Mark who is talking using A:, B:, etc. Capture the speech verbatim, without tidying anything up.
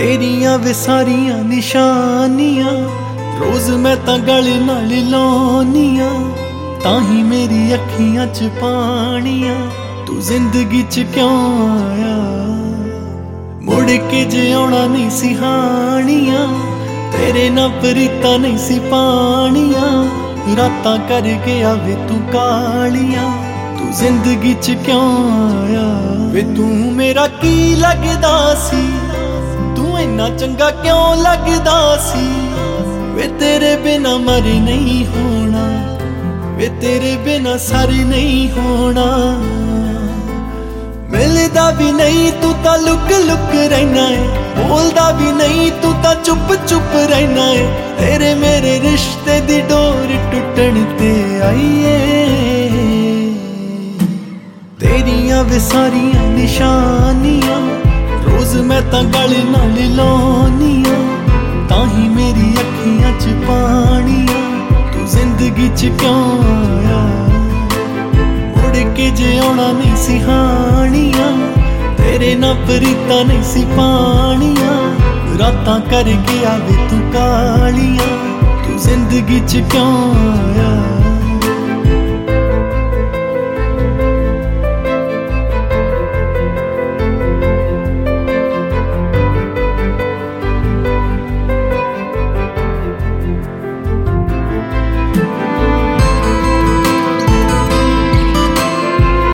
A: तेरियां वे सारियां निशानियां रोज मैं तां गल नाल लाउनियां, ताही मेरी अखियां च पानियां तू जिंदगी च क्यों आया। मुड़ के जे आउणा नहीं सी हानियां, तेरे ना प्रीता नहीं सी पानियां, रातां कर गया वे तू कालियां तू जिंदगी च क्यों आया। वे तू मेरा की लगदा सी, तू इन्ना चंगा क्यों लगदा सी। वे तेरे बिना मर नहीं होना, वे तेरे बिना सर नहीं होना। मिलदा भी नहीं तू ता लुक लुक रहना है, बोलदा भी नहीं तू ता चुप चुप रहना है। तेरे मेरे रिश्ते दी डोर टुटण ते आई है। तेरियां वे सारियां निशानियां रोज मैं तां गल नाल लाउनियां, ताही मेरी अखियां च पानियां तू जिंदगी च क्यों आया। मुड़ के जे आउणा नहीं सी हानियां, तेरे ना प्रीता नहीं सी पानियां, रातां कर गया वे तू कालियां तू जिंदगी च क्यों आया।